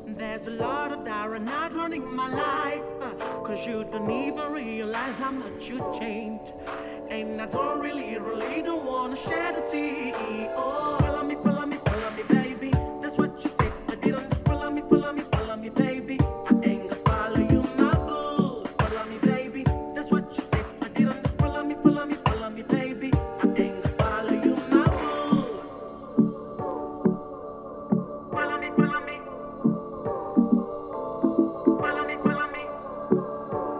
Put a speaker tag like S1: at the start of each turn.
S1: There's a lot of dire not running my life, 'cause you don't even realize how much you changed. And I don't really don't wanna share the tea. Oh,